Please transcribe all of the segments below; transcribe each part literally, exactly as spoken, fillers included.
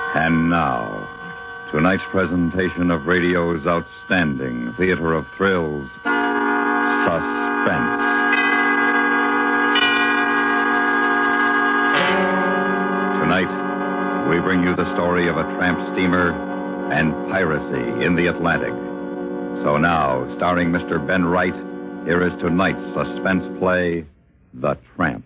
And now, tonight's presentation of radio's outstanding theater of thrills, Suspense. Tonight, we bring you the story of a tramp steamer and piracy in the Atlantic. So now, starring Mister Ben Wright, here is tonight's suspense play, The Tramp.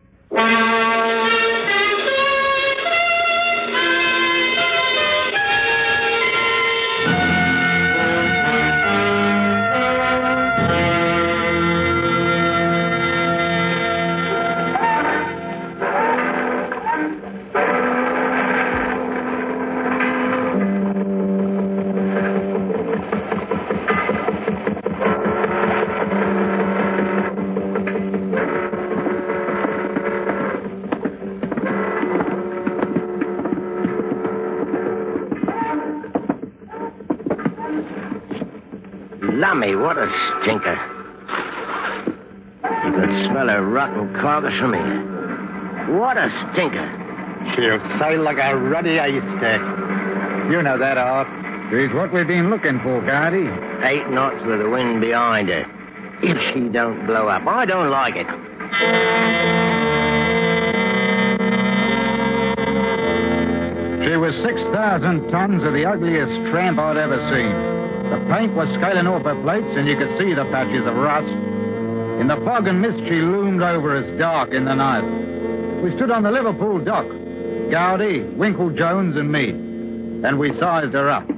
Lummy, what a stinker. You could smell a rotten carcass from here. What a stinker. She'll sail like a ruddy haystack. You know that, Art. She's what we've been looking for, Guardy. Eight knots with the wind behind her. If she don't blow up, I don't like it. She was six thousand tons of the ugliest tramp I'd ever seen. The paint was scaling off her plates, and you could see the patches of rust. In the fog and mist, she loomed over us dark in the night. We stood on the Liverpool dock, Gowdy, Winkle Jones, and me, and we sized her up.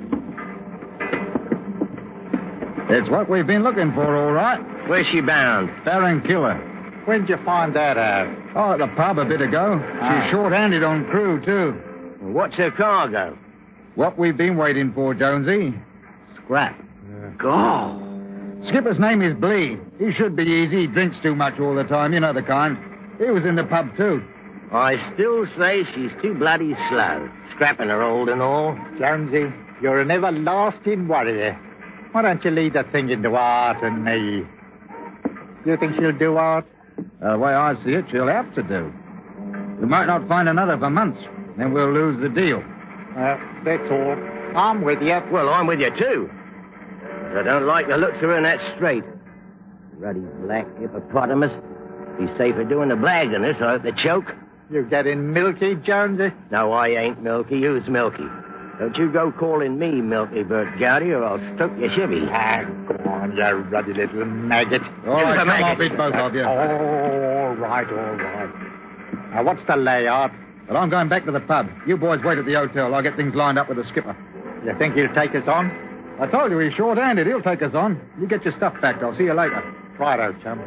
It's what we've been looking for, all right. Where's she bound? Baron Killer. When'd you find that out? Oh, at the pub a bit ago. Ah. She's short-handed on crew, too. What's her cargo? What we've been waiting for, Jonesy. Scrap. God. Skipper's name is Blee. He should be easy. He drinks too much all the time. You know the kind. He was in the pub, too. I still say she's too bloody slow. Scrapping her old and all. Jonesy, you're an everlasting worrier. Why don't you leave the thing into Art and me? You think she'll do, Art? Uh, the way I see it, she'll have to do. We might not find another for months. Then we'll lose the deal. Uh, that's all. I'm with you. Well, I'm with you, too. But I don't like the looks of her in that strait. Ruddy black hippopotamus. He's safer doing the blag than this, I hope the choke. You getting milky, Jonesy? No, I ain't milky. Who's milky? Don't you go calling me Milky Bert Gowdy, or I'll stroke your chivvy. Ah, go on, you ruddy little maggot. All right, come maggot. on, beat both of you. All right, all right. Now, what's the layout? Well, I'm going back to the pub. You boys wait at the hotel. I'll get things lined up with the skipper. You think he'll take us on? I told you he's short-handed. He'll take us on. You get your stuff packed. I'll see you later. Righto, chum.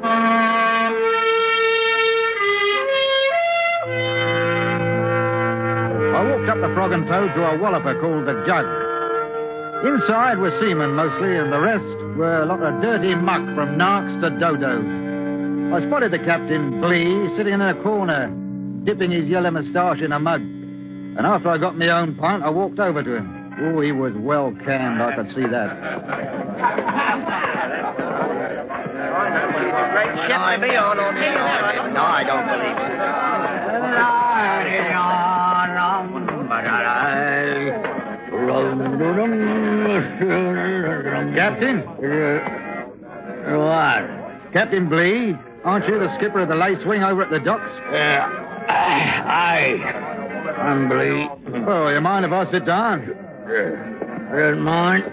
I walked up the Frog and Toad to a walloper called the Jug. Inside were seamen mostly, and the rest were a lot of dirty muck from narcs to dodos. I spotted the captain, Blee, sitting in a corner, dipping his yellow moustache in a mug. And after I got my own pint, I walked over to him. Oh, he was well canned, I could see that. Great ship to be on, or me. No, I don't believe it. Captain? What? Captain Blee, aren't you the skipper of the Lace Wing over at the docks? Uh, aye. I'm Blee. Oh, you mind if I sit down? I don't mind.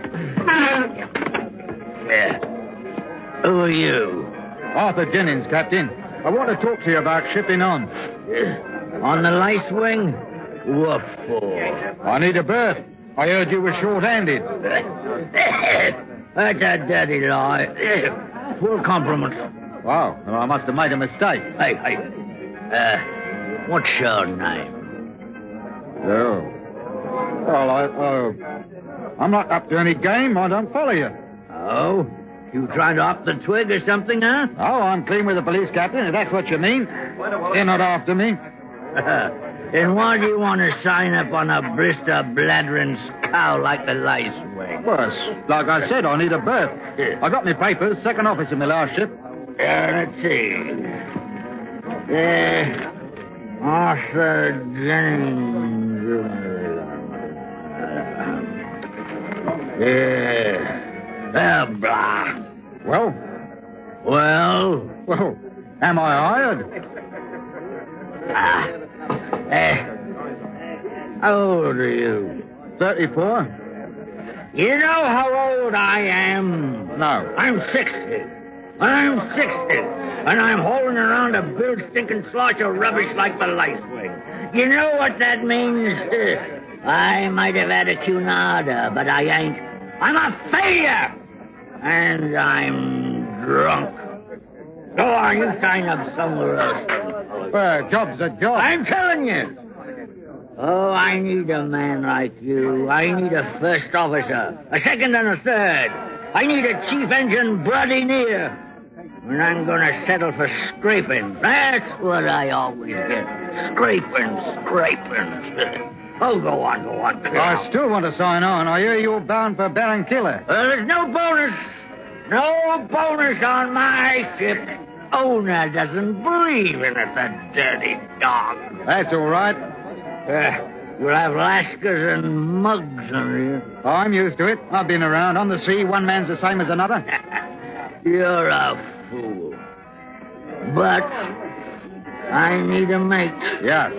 Yeah. Who are you? Arthur Jennings, Captain. I want to talk to you about shipping on. On the Lace Wing? What for? I need a berth. I heard you were short-handed. That's a dirty lie. Full compliment. Wow, well, I must have made a mistake. Hey, hey. Uh, what's your name? Oh. Well, I, oh, I'm not up to any game. I don't follow you. Oh? You trying to up the twig or something, huh? Oh, I'm clean with the police, Captain, if that's what you mean. They're not after me. Then why do you want to sign up on a Bristol bladdering scow like the Lace Wing? Well, like I said, I need a berth. I got my papers, second officer in my last ship. Uh, let's see. Uh, Arthur Jennings. Yeah. Oh, blah. Well? Well? Well, am I hired? Ah. Eh. How old are you? thirty-four. You know how old I am? No. I'm sixty. I'm sixty. And I'm holding around a big stinking slosh of rubbish like the lice wing. You know what that means? I might have had a cunada, but I ain't. I'm a failure. And I'm drunk. Go on, you sign up somewhere else. Well, job's a job. I'm telling you. Oh, I need a man like you. I need a first officer, a second and a third. I need a chief engine bloody near. And I'm going to settle for scraping. That's what I always get. Scraping, scraping. Oh, go on, go on. I still want to sign on. I hear you're bound for Barranquilla. Well, there's no bonus. No bonus on my ship. Owner doesn't believe in it, the dirty dog. That's all right. Uh, we'll have lascars and mugs on you. Oh, I'm used to it. I've been around. On the sea, one man's the same as another. You're a fool. But I need a mate. Yes.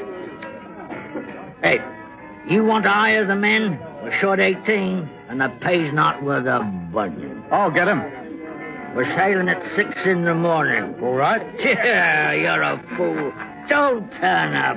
Hey, you want to hire the men? We're short eighteen, and the pay's not worth a bunion. I'll get him. We're sailing at six in the morning. All right. Yeah, you're a fool. Don't turn up.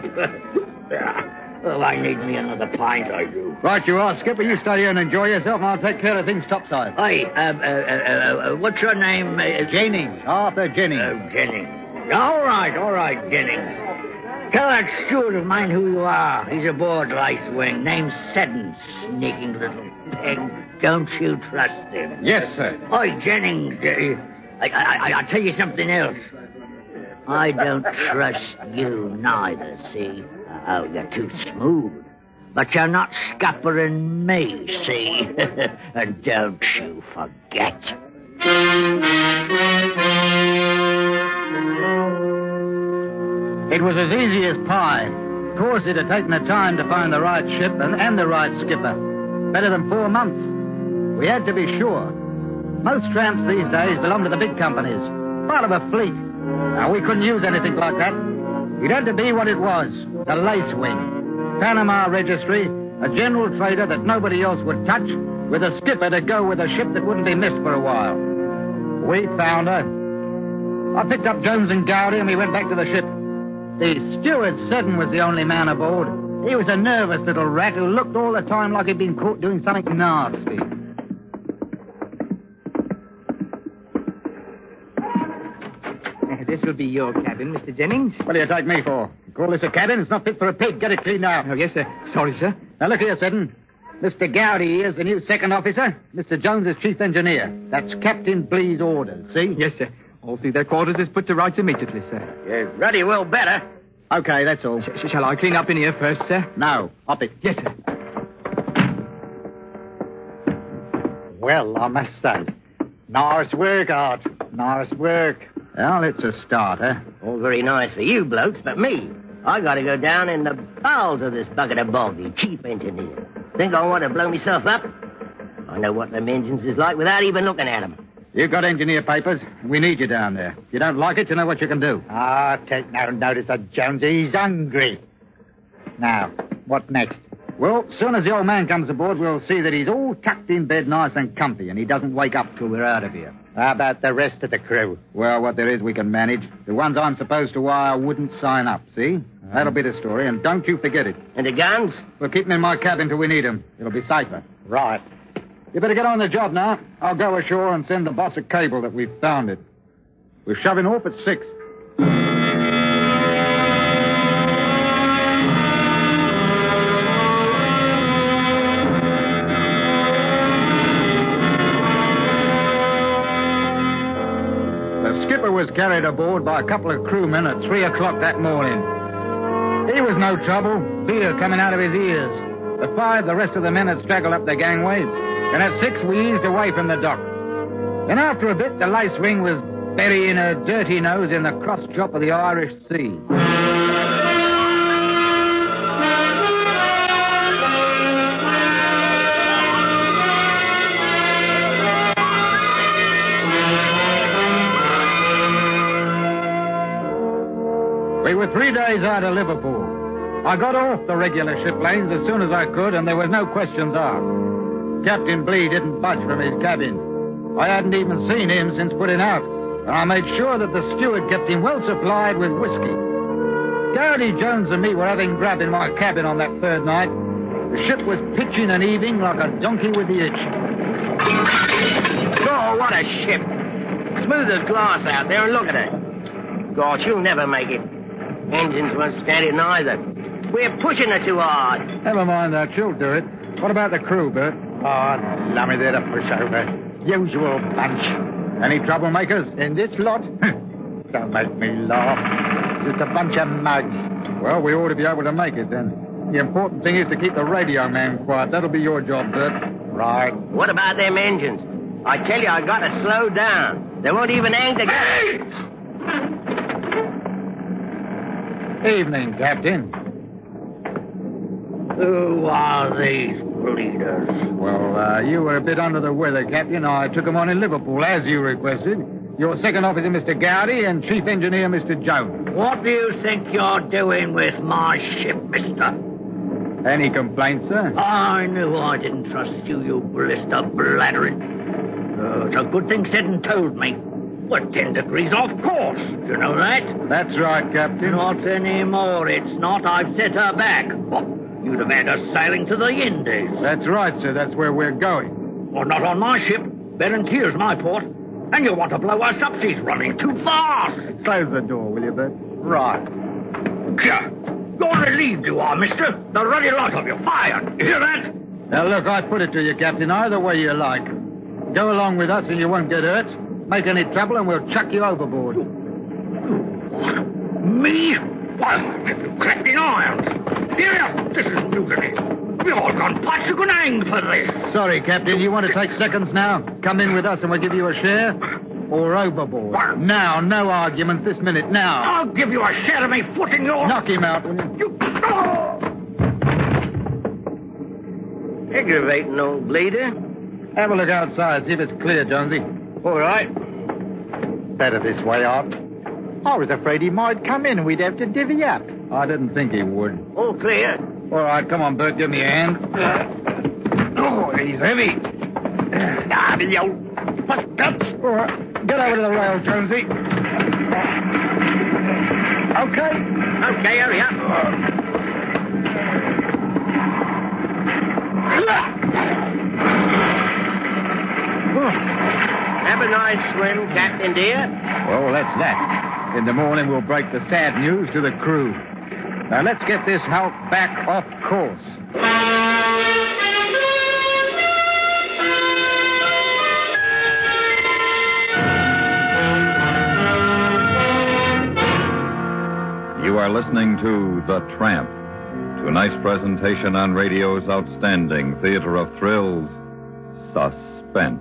Oh, I need me another pint, I do. Right you are, Skipper. You stay here and enjoy yourself, and I'll take care of things topside. Hey, uh, uh, uh, uh, what's your name? Uh, Jennings. Arthur Jennings. Oh, Jennings. All right, all right, Jennings. Tell that steward of mine who you are. He's aboard Lice Wing. Name's Seddon. Sneaking little pig. Don't you trust him? Yes, sir. Oi, Jennings, uh, I, I, I'll tell you something else. I don't trust you neither, see? Oh, you're too smooth. But you're not scuppering me, see? And don't you forget. It was as easy as pie. Of course, it had taken the time to find the right ship and, and the right skipper. Better than four months. We had to be sure. Most tramps these days belong to the big companies. Part of a fleet. Now, we couldn't use anything like that. It had to be what it was. The Lace Wing. Panama registry. A general trader that nobody else would touch. With a skipper to go with a ship that wouldn't be missed for a while. We found her. I picked up Jones and Gowdy and we went back to the ship. The steward, Seddon, was the only man aboard. He was a nervous little rat who looked all the time like he'd been caught doing something nasty. This will be your cabin, Mister Jennings. What do you take me for? You call this a cabin? It's not fit for a pig. Get it cleaned out. Oh, yes, sir. Sorry, sir. Now, look here, Seddon. Mister Gowdy is the new second officer. Mister Jones is chief engineer. That's Captain Blee's orders, see? Yes, sir. All see their quarters is put to rights immediately, sir. Yes, ruddy well better. Okay, that's all. Sh- shall I clean up in here first, sir? No, up it. Yes, sir. Well, I must say, nice work, Art. Nice work. Well, it's a start, eh? All very nice for you blokes, but me, I gotta go down in the bowels of this bucket of boggy, chief engineer. Think I want to blow myself up? I know what them engines is like without even looking at them. You've got engineer papers. We need you down there. If you don't like it, you know what you can do. Ah, take no notice of Jonesy. He's hungry. Now, what next? Well, as soon as the old man comes aboard, we'll see that he's all tucked in bed nice and comfy, and he doesn't wake up till we're out of here. How about the rest of the crew? Well, what there is we can manage. The ones I'm supposed to wire wouldn't sign up, see? That'll be the story, and don't you forget it. And the guns? We'll keep them in my cabin till we need them. It'll be safer. Right. You better get on the job now. I'll go ashore and send the boss a cable that we've found it. We're shoving off at six. The skipper was carried aboard by a couple of crewmen at three o'clock that morning. He was no trouble, beer coming out of his ears. At five, the rest of the men had straggled up the gangway. And at six, we eased away from the dock. Then after a bit, the Lace Wing was burying her dirty nose in the cross-drop of the Irish Sea. We were three days out of Liverpool. I got off the regular ship lanes as soon as I could, and there was no questions asked. Captain Blee didn't budge from his cabin. I hadn't even seen him since putting out, and I made sure that the steward kept him well supplied with whiskey. Garrity Jones and me were having grub in my cabin on that third night. The ship was pitching and heaving like a donkey with the itch. Oh, what a ship. Smooth as glass out there, and look at her. God, she'll never make it. Engines won't stand it neither. We're pushing her too hard. Never mind that, she'll do it. What about the crew, Bert? Oh, lummy, they're a pushover. Usual bunch. Any troublemakers? In this lot? Don't make me laugh. Just a bunch of mugs. Well, we ought to be able to make it, then. The important thing is to keep the radio man quiet. That'll be your job, Bert. Right. What about them engines? I tell you, I got to slow down. They won't even hang together. Evening, Captain. Who are these bleeders? Well, uh, you were a bit under the weather, Captain. I took them on in Liverpool, as you requested. Your second officer, Mister Gowdy, and chief engineer, Mister Jones. What do you think you're doing with my ship, mister? Any complaints, sir? I knew I didn't trust you, you blister blathering. Oh, it's a good thing said and told me. We're ten degrees off course. Do you know that? That's right, Captain. Not anymore, it's not. I've set her back. What? You'd have had us sailing to the Indies. That's right, sir. That's where we're going. Well, not on my ship. Berentier's my port. And you want to blow us up? She's running too fast. Close the door, will you, Bert? Right. Gah! You're relieved, you are, mister. The ruddy lot of you fired. You hear that? Now, look, I put it to you, Captain, either way you like. Go along with us and you won't get hurt. Make any trouble and we'll chuck you overboard. Me? Why, have you cracked in irons? Here, this is mutiny. We've all gone pots. You can hang for this. Sorry, Captain. You want to take seconds now? Come in with us and we'll give you a share? Or overboard? What? Now, no arguments this minute, now. I'll give you a share of me foot in your... Knock him out, will you? You... Oh! Aggravating old bleeder. Have a look outside, see if it's clear, Jonesy. All right. Better this way, Art. I was afraid he might come in and we'd have to divvy up. I didn't think he would. All clear. All right, come on, Bert, give me a hand. Oh, he's heavy. Ah, the old fuck guts. All right, get over to the rail, Jonesy. Okay. Okay, hurry up. Have a nice swim, Captain dear. Well, that's that. In the morning, we'll break the sad news to the crew. Now, let's get this hulk back off course. You are listening to The Tramp, tonight's presentation on radio's outstanding theater of thrills, Suspense.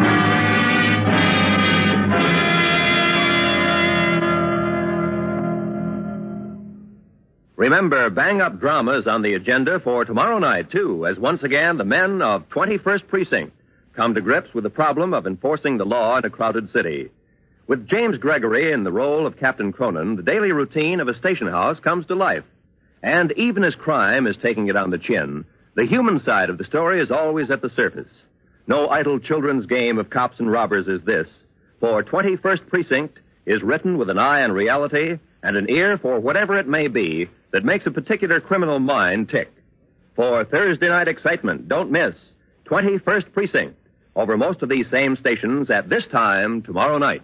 Remember, bang-up dramas on the agenda for tomorrow night, too, as once again the men of twenty-first Precinct come to grips with the problem of enforcing the law in a crowded city. With James Gregory in the role of Captain Cronin, the daily routine of a station house comes to life. And even as crime is taking it on the chin, the human side of the story is always at the surface. No idle children's game of cops and robbers is this, for twenty-first Precinct is written with an eye on reality and an ear for whatever it may be that makes a particular criminal mind tick. For Thursday night excitement, don't miss twenty-first Precinct over most of these same stations at this time tomorrow night.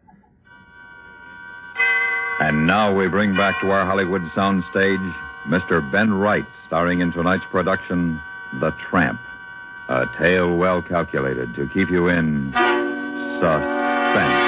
And now we bring back to our Hollywood soundstage Mister Ben Wright, starring in tonight's production, The Tramp, a tale well calculated to keep you in suspense.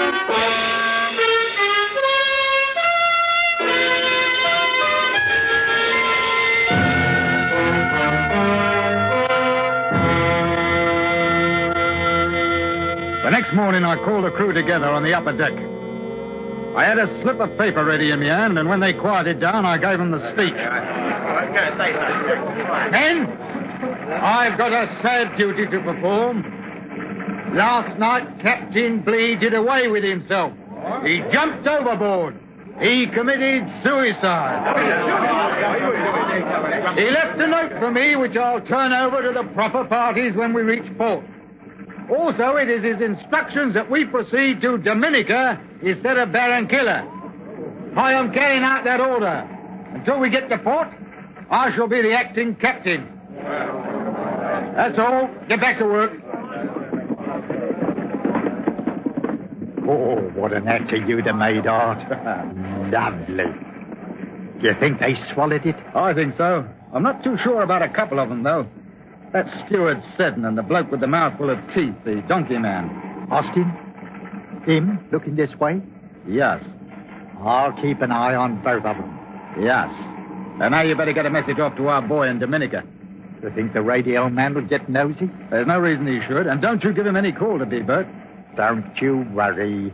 The next morning, I called the crew together on the upper deck. I had a slip of paper ready in my hand, and when they quieted down, I gave them the speech. Men, I've got a sad duty to perform. Last night, Captain Blee did away with himself. He jumped overboard. He committed suicide. He left a note for me, which I'll turn over to the proper parties when we reach port. Also, it is his instructions that we proceed to Dominica instead of Barranquilla. I am carrying out that order. Until we get to port, I shall be the acting captain. That's all. Get back to work. Oh, what an actor you'd have made, Art. Lovely. Do you think they swallowed it? I think so. I'm not too sure about a couple of them, though. That steward Seddon and the bloke with the mouthful of teeth, the donkey man. Austin? Him, looking this way? Yes. I'll keep an eye on both of them. Yes. And now you better get a message off to our boy in Dominica. You think the radio man will get nosy? There's no reason he should. And don't you give him any call to be, Bert. Don't you worry.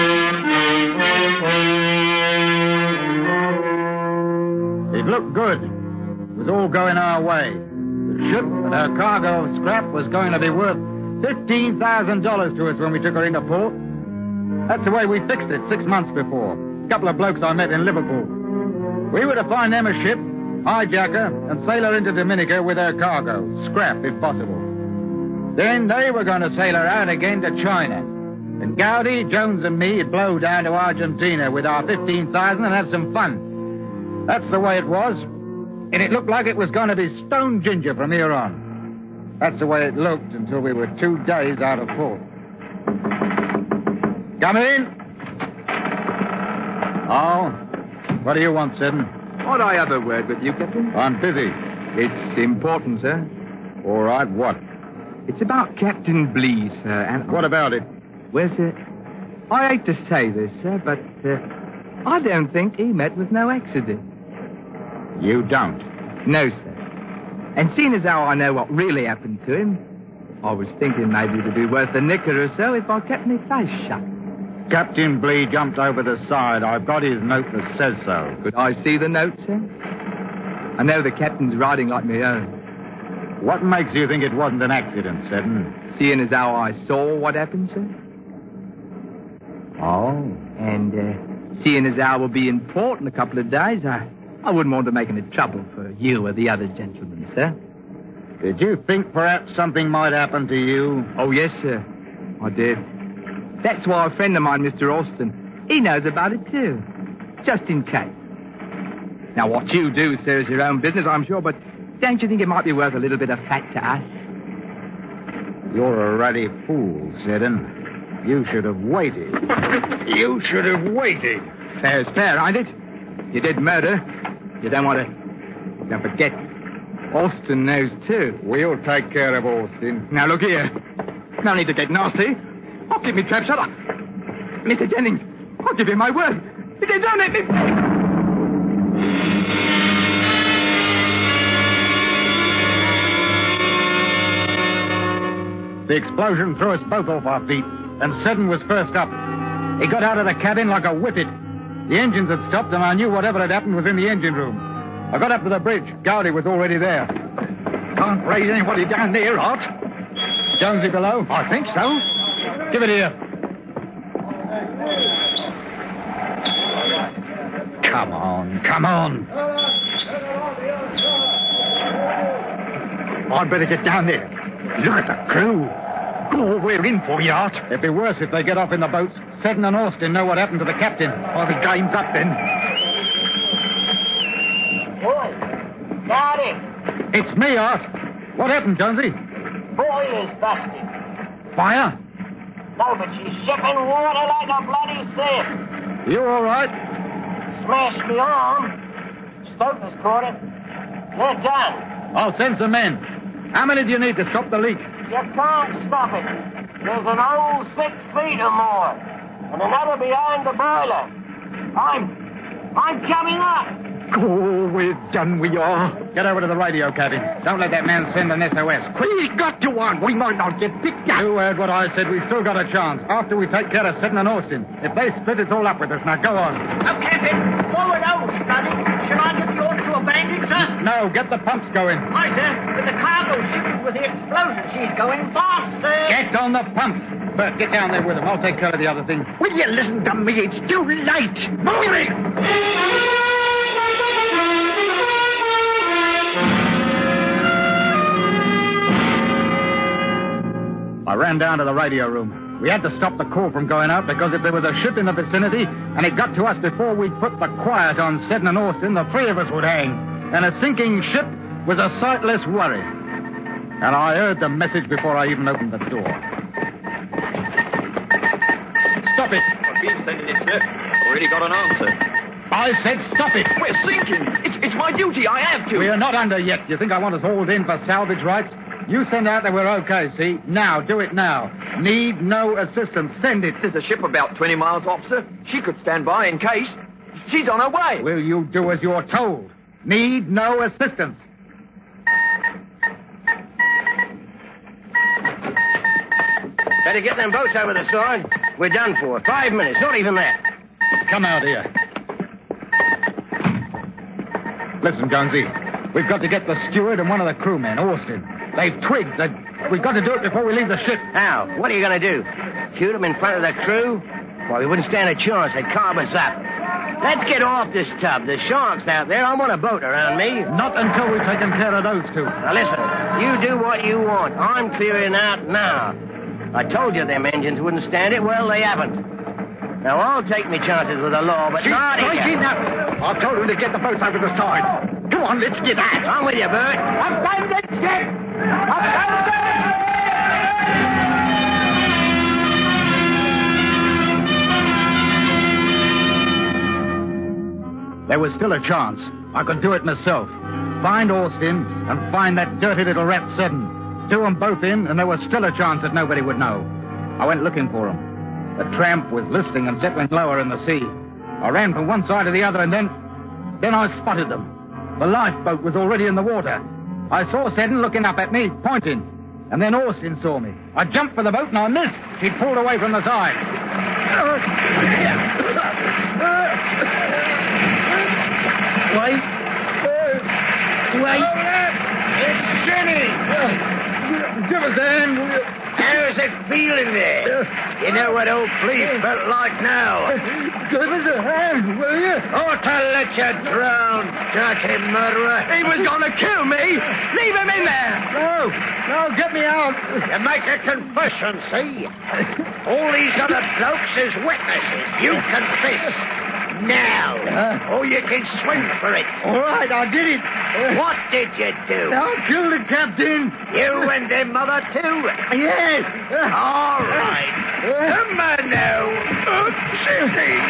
It looked good. It was all going our way. The ship and our cargo of scrap was going to be worth fifteen thousand dollars to us when we took her into port. That's the way we fixed it six months before. A couple of blokes I met in Liverpool. We were to find them a ship, hijack her, and sail her into Dominica with her cargo, scrap if possible. Then they were going to sail her out again to China. And Gowdy, Jones, and me'd blow down to Argentina with our fifteen thousand and have some fun. That's the way it was. And it looked like it was going to be stone ginger from here on. That's the way it looked until we were two days out of port. Come in. Oh, what do you want, Seddon? Ought I have a word with you, Captain? I'm busy. It's important, sir. All right, what? It's about Captain Blee, sir, and... What about it? Well, sir, I hate to say this, sir, but uh, I don't think he met with no accident. You don't? No, sir. And seeing as how I know what really happened to him, I was thinking maybe it'd be worth a nicker or so if I kept my face shut. Captain Blee jumped over the side. I've got his note that says so. Could I see the note, sir? I know the captain's writing like my own. What makes you think it wasn't an accident, Seddon? Seeing as how I saw what happened, sir. Oh? And uh, seeing as how we'll be in port in a couple of days, I, I wouldn't want to make any trouble for you or the other gentlemen, sir. Did you think perhaps something might happen to you? Oh, yes, sir. I did. That's why a friend of mine, Mister Austin, he knows about it, too. Just in case. Now, what you do, sir, is your own business, I'm sure, but don't you think it might be worth a little bit of fat to us? You're a ruddy fool, Seddon. You should have waited. You should have waited. Fair's fair, ain't it? You did murder. You don't want to... Don't forget, Austin knows, too. We'll take care of Austin. Now, look here. No need to get nasty. I'll keep me trap shut up. Mister Jennings, I'll give you my word. If you don't let me... The explosion threw us both off our feet, and Seddon was first up. He got out of the cabin like a whippet. The engines had stopped, and I knew whatever had happened was in the engine room. I got up to the bridge. Gowdy was already there. Can't raise anybody down there, Art. Jonesy below? I think so. Give it here. Come on, come on. I'd better get down there. Look at the crew. Oh, we're in for you, Art. It'd be worse if they get off in the boats. Seddon and Austin know what happened to the captain. Oh, the game's up then. Boy, got it. It's me, Art. What happened, Jonesy? Boiler's busted. Fire? No, but she's shipping water like a bloody sieve. You all right? Smashed me arm. Stoker's caught it. They're done. I'll send some men. How many do you need to stop the leak? You can't stop it. There's an old six feet or more. And another behind the boiler. I'm... I'm coming up. Oh, we're done, we are. Get over to the radio, Captain. Don't let that man send an S O S. Quick! He's got to one. We might not get picked up. You heard what I said. We've still got a chance. After we take care of Seddon and Austin. If they split, it's all up with us. Now, go on. Oh, Captain. Forward out, Scotty. Shall I give yours to abandon, sir? No, get the pumps going. Aye, sir. With the cargo shipping with the explosion, she's going fast, sir. Get on the pumps. Bert, get down there with him. I'll take care of the other thing. Will you listen to me? It's too late. Move it! I ran down to the radio room. We had to stop the call from going out because if there was a ship in the vicinity and it got to us before we'd put the quiet on Seddon and Austin, the three of us would hang. And a sinking ship was a sight less worry. And I heard the message before I even opened the door. Stop it! I've been sending it, sir. Already got an answer. I said stop it! We're sinking. It's, it's my duty. I have to. We are not under yet. You think I want us hauled in for salvage rights? You send out that we're okay, see? Now, do it now. Need no assistance. Send it. There's a ship about twenty miles off, sir. She could stand by in case. She's on her way. Will you do as you're told? Need no assistance. Better get them boats over the side. We're done for. Five minutes, not even that. Come out here. Listen, Jonesy. We've got to get the steward and one of the crewmen, Austin. They've twigged that we've got to do it before we leave the ship. How? What are you going to do? Shoot them in front of the crew? Well, we wouldn't stand a chance. They'd carve us up. Let's get off this tub. There's sharks out there. I want a boat around me. Not until we've taken care of those two. Now, listen. You do what you want. I'm clearing out now. I told you them engines wouldn't stand it. Well, they haven't. Now, I'll take my chances with the law, but not Breaking up. I told him to get the boats over the side. Come on, let's get out. I'm with you, Bert. I've done the ship. There was still a chance. I could do it myself. Find Austin and find that dirty little rat Seddon. Do them both in, and there was still a chance that nobody would know. I went looking for him. The tramp was listing and settling lower in the sea. I ran from one side to the other, and then... Then I spotted them. The lifeboat was already in the water. I saw Seddon looking up at me, pointing. And then Austin saw me. I jumped for the boat and I missed. He pulled away from the side. Wait. Wait. It's Jenny. Give us a hand, will you? How's it feeling there? You know what old Fleet felt like now. Give us a hand, will you? Ought to let you drown, dirty murderer. He was going to kill me. Leave him in there. No, no, get me out. You make a confession, see? All these other blokes is witnesses. You confess. Now. Uh, or you can swing for it. All right, I did it. What did you do? I killed the captain. You and their mother, too? Yes. All right. Come on now. Oh, City.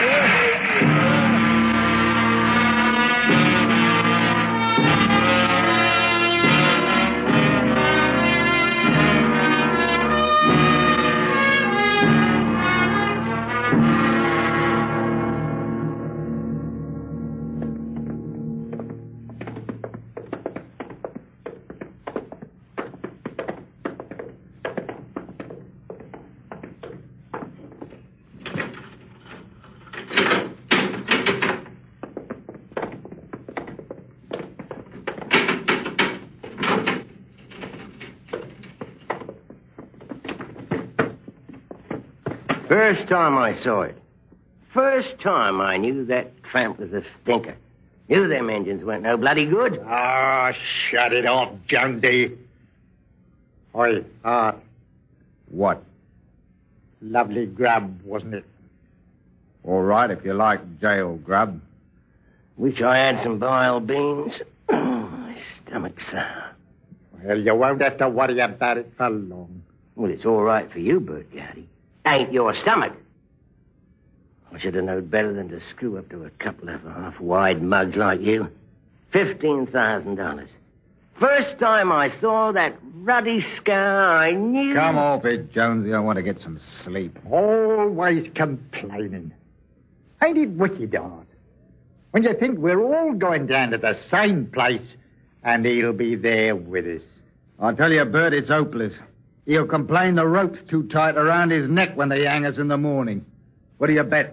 First time I saw it. First time I knew that tramp was a stinker. Knew them engines weren't no bloody good. Ah, shut it off, Jonesy. Oi, ah. What? Lovely grub, wasn't it? All right, if you like jail grub. Wish I had some bile beans. My stomach's sour. Well, you won't have to worry about it for long. Well, it's all right for you, Bert Gowdy. Ain't your stomach. I should have known better than to screw up to a couple of half-wide mugs like you. Fifteen thousand dollars. First time I saw that ruddy scar, I knew... Come off it, Jonesy. I want to get some sleep. Always complaining. Ain't it wicked, Art? When you think we're all going down to the same place, and he'll be there with us. I tell you, Bert, it's hopeless. He'll complain the rope's too tight around his neck when they hang us in the morning. What do you bet?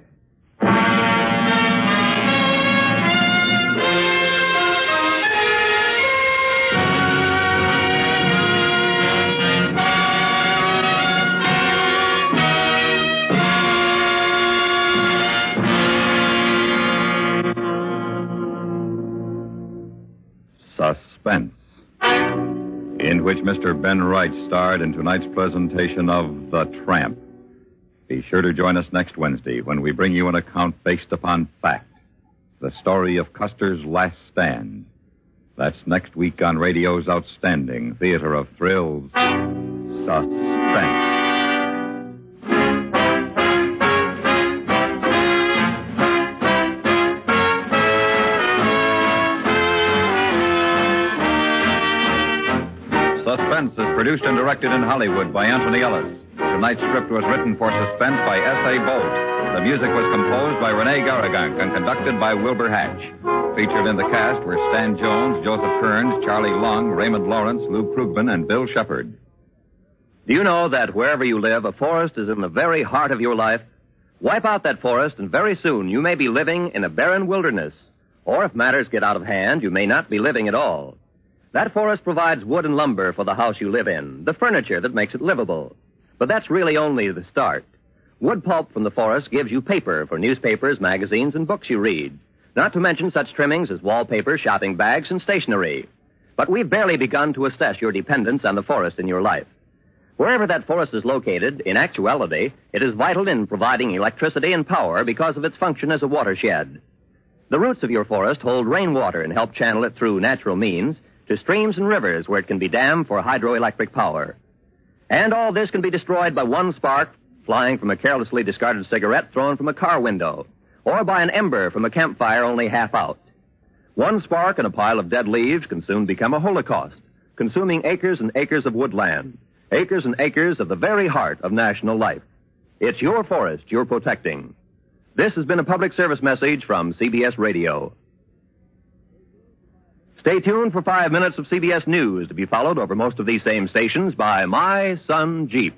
Suspense, in which Mister Ben Wright starred in tonight's presentation of The Tramp. Be sure to join us next Wednesday when we bring you an account based upon fact, the story of Custer's Last Stand. That's next week on radio's outstanding theater of thrills, Suspense. Suspense is produced and directed in Hollywood by Anthony Ellis. Tonight's script was written for Suspense by S A. Bolt. The music was composed by Rene Garagunk and conducted by Wilbur Hatch. Featured in the cast were Stan Jones, Joseph Kearns, Charlie Long, Raymond Lawrence, Lou Krugman, and Bill Shepard. Do you know that wherever you live, a forest is in the very heart of your life? Wipe out that forest, and very soon you may be living in a barren wilderness. Or if matters get out of hand, you may not be living at all. That forest provides wood and lumber for the house you live in, the furniture that makes it livable. But that's really only the start. Wood pulp from the forest gives you paper for newspapers, magazines, and books you read. Not to mention such trimmings as wallpaper, shopping bags, and stationery. But we've barely begun to assess your dependence on the forest in your life. Wherever that forest is located, in actuality, it is vital in providing electricity and power because of its function as a watershed. The roots of your forest hold rainwater and help channel it through natural means to streams and rivers where it can be dammed for hydroelectric power. And all this can be destroyed by one spark flying from a carelessly discarded cigarette thrown from a car window, or by an ember from a campfire only half out. One spark in a pile of dead leaves can soon become a holocaust, consuming acres and acres of woodland, acres and acres of the very heart of national life. It's your forest you're protecting. This has been a public service message from C B S Radio. Stay tuned for five minutes of C B S News to be followed over most of these same stations by My Son Jeep.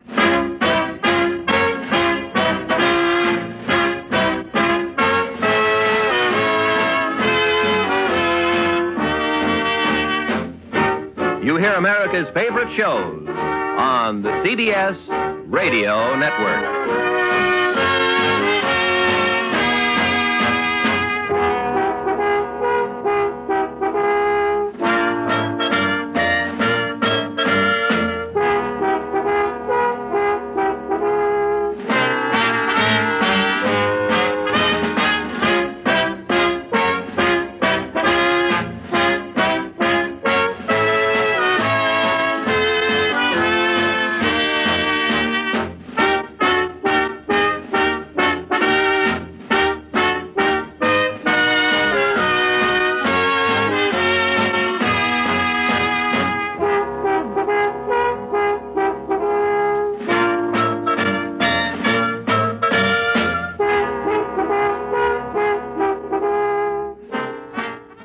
You hear America's favorite shows on the C B S Radio Network.